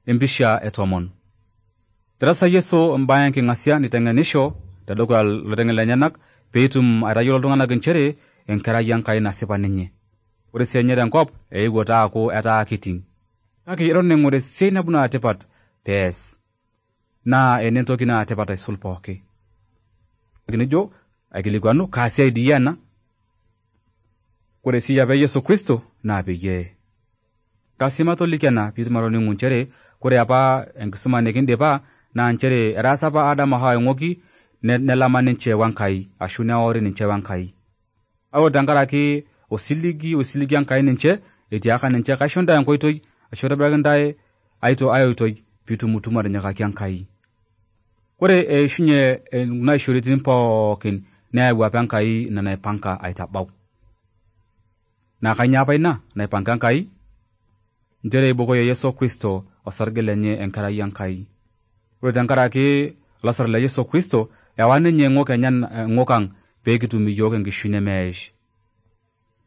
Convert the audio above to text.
Empisha etomon. Terasa Yesu mbayang kingasya nitengenisho tadogal lotengel lenyanak petum atayolo tung'anak inchere enkerai Enkai nasipa ninye. Ore sii enye tenkop eewuo taaku etaa kiting. Kake eton eng'ore esiai nabuna atipat pees. Naa enentoki naa atipat aisul pooki. Kinijo aikilikuanu kaa siai dii ena? Ore sii apa Yesu Kristo naa peyie kasi matoliki ena piitum atoning'u nchere kore apa enkisuma nikindipa naa nchere etaasa apa Adam o Hawa eng'oki nelama ninche wenkai ashu neori ninche wenkai. Ore tenkaraki osiligi Enkai ninche etiaka ninche kaisho ntae enkoitoi ashu aitobiraki ntae aitoi piitumutumu atinyikaki Enkai. Ore eishunye kuna ishoritin pookin neyau apa Enkai ina naipanga aitabau. Naa kanyoo apa ina naipanga Enkai? Nchere ibukoyo Yesu Kristo osarge lenye enkerai Enkai. Ore tenkaraki olasar le Yesu Kristo ewa ninye eng'ok ang' peekitum iyiok enkishui nemeish.